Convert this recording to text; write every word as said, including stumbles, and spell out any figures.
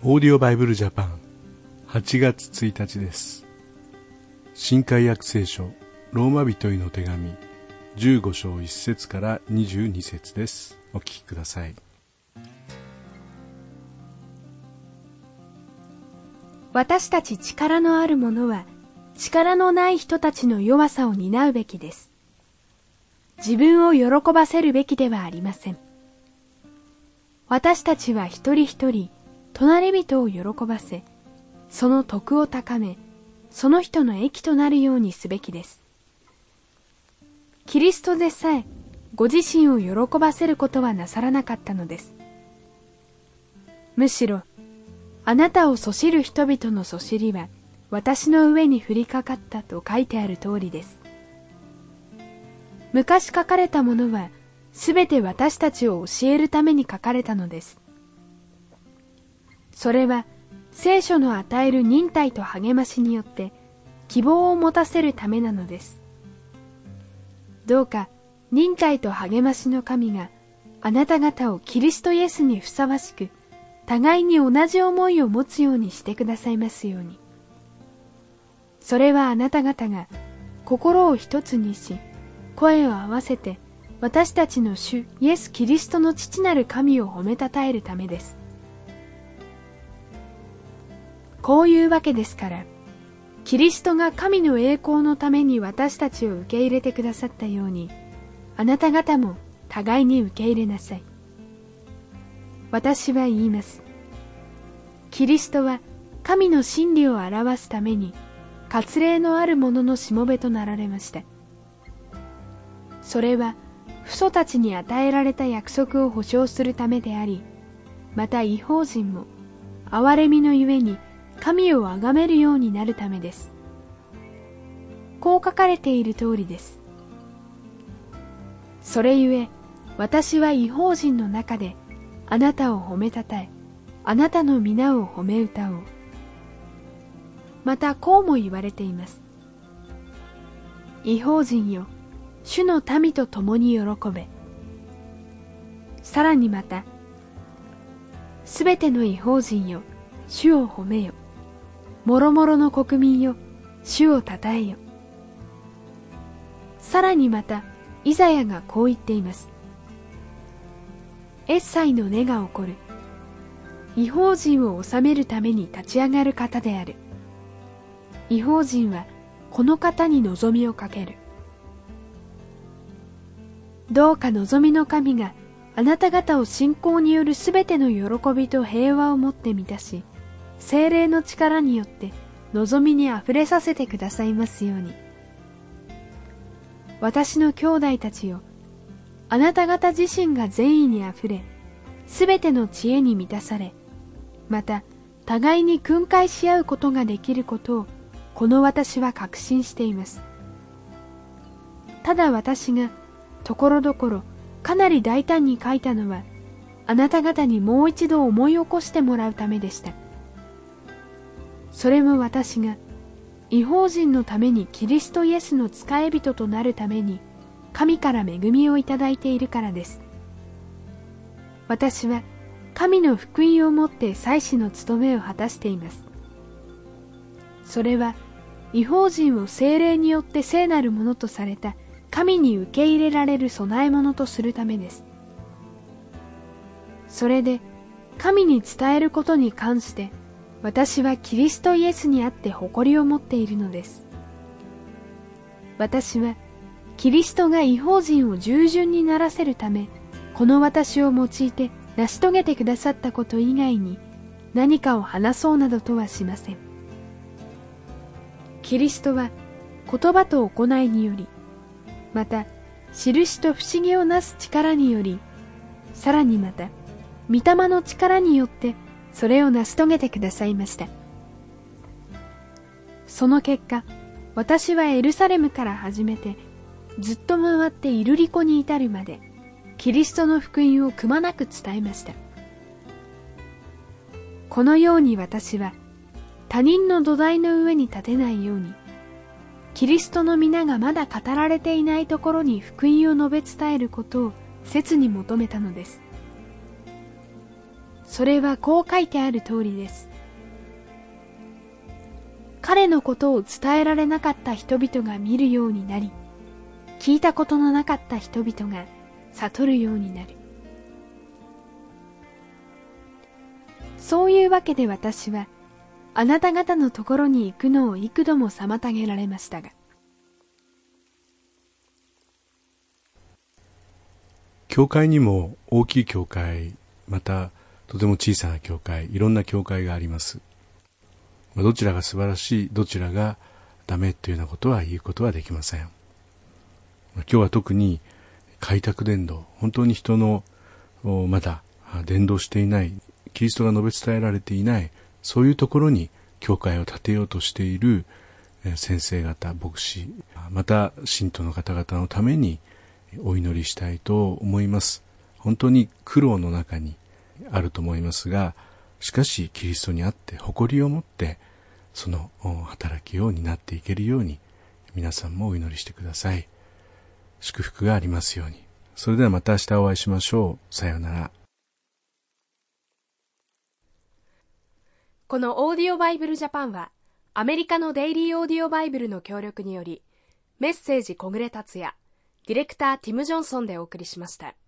オーディオバイブルジャパンはちがつついたちです。新海約聖書ローマ人への手紙じゅうごしょういっせつからにじゅうにせつです。お聞きください。 私たち力のある者は力のない人たちの弱さを担うべきです。自分を喜ばせるべきではありません。私たちは一人一人隣人を喜ばせ、その徳を高め、その人の益となるようにすべきです。キリストでさえご自身を喜ばせることはなさらなかったのです。むしろあなたをそしる人々のそしりは私の上に降りかかったと書いてある通りです。昔書かれたものはすべて私たちを教えるために書かれたのです。それは聖書の与える忍耐と励ましによって希望を持たせるためなのです。どうか忍耐と励ましの神があなた方をキリストイエスにふさわしく互いに同じ思いを持つようにしてくださいますように。それはあなた方が心を一つにし声を合わせて私たちの主イエス・キリストの父なる神を褒めたたえるためです。こういうわけですから、キリストが神の栄光のために私たちを受け入れてくださったように、あなた方も互いに受け入れなさい。私は言います。キリストは神の真理を表すために、割礼のある者のしもべとなられました。それは、父祖たちに与えられた約束を保証するためであり、また異邦人も、憐れみのゆえに、神をあがめるようになるためです。こう書かれている通りです。それゆえ、私は異邦人の中で、あなたを褒めたたえ、あなたの皆を褒め歌おう。またこうも言われています。異邦人よ、主の民と共に喜べ。さらにまた、すべての異邦人よ、主を褒めよ。もろもろの国民よ、主をたたえよ。さらにまた、イザヤがこう言っています。エッサイの根が起こる。異邦人を治めるために立ち上がる方である。異邦人はこの方に望みをかける。どうか望みの神があなた方を信仰によるすべての喜びと平和をもって満たし、聖霊の力によって望みにあふれさせてくださいますように。私の兄弟たちよ、あなた方自身が善意にあふれ、すべての知恵に満たされ、また互いに訓戒し合うことができることを、この私は確信しています。ただ私がところどころかなり大胆に書いたのは、あなた方にもう一度思い起こしてもらうためでした。それも私が異邦人のためにキリストイエスの仕え人となるために神から恵みをいただいているからです。私は神の福音をもって祭司の務めを果たしています。それは異邦人を聖霊によって聖なるものとされた神に受け入れられる供え物とするためです。それで神に伝えることに関して私はキリストイエスにあって誇りを持っているのです。私はキリストが異邦人を従順にならせるため、この私を用いて成し遂げてくださったこと以外に何かを話そうなどとはしません。キリストは言葉と行いにより、また印と不思議をなす力により、さらにまた御霊の力によってそれを成し遂げてくださいました。その結果、私はエルサレムから始めてずっと回ってイルリコに至るまでキリストの福音をくまなく伝えました。このように私は他人の土台の上に立てないように、キリストの皆がまだ語られていないところに福音を述べ伝えることを切に求めたのです。 それはこう書いてある通りです。彼のことを伝えられなかった人々が見るようになり、聞いたことのなかった人々が悟るようになる。そういうわけで私はあなた方のところに行くのを幾度も妨げられましたが、 教会にも大きい教会、またとても小さな教会、いろんな教会があります。どちらが素晴らしい、どちらがダメというようなことは言うことはできません。今日は特に開拓伝道、本当に人のまだ伝道していない、キリストが述べ伝えられていない、そういうところに教会を建てようとしている先生方、牧師、また信徒の方々のためにお祈りしたいと思います。本当に苦労の中にあると思いますが、しかしキリストにあって誇りを持ってその働きを担っていけるように皆さんもお祈りしてください。祝福がありますように。それではまた明日お会いしましょう。さようなら。 このオーディオバイブルジャパンはアメリカのデイリーオーディオバイブルの協力により、メッセージ小暮達也、ディレクターティム・ジョンソンでお送りしました。